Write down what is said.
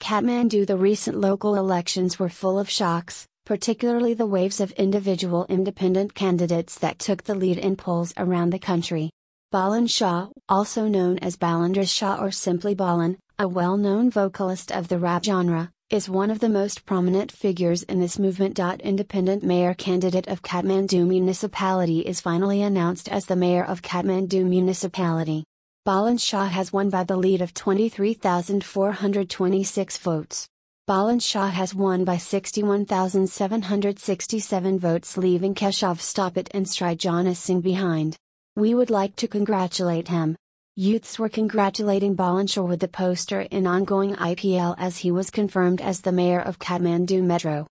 Kathmandu. The recent local elections were full of shocks, particularly the waves of individual independent candidates that took the lead in polls around the country. Balan Shah, also known as Balendra Shah or simply Balan, a well-known vocalist of the rap genre, is one of the most prominent figures in this movement. Independent mayor candidate of Kathmandu municipality is finally announced as the mayor of Kathmandu municipality. Balan Shah has won by the lead of 23,426 votes. Balan Shah has won by 61,767 votes, leaving Keshav Stopit and Srijana Singh behind. We would like to congratulate him. Youths were congratulating Balan Shah with the poster in ongoing IPL as he was confirmed as the mayor of Kathmandu Metro.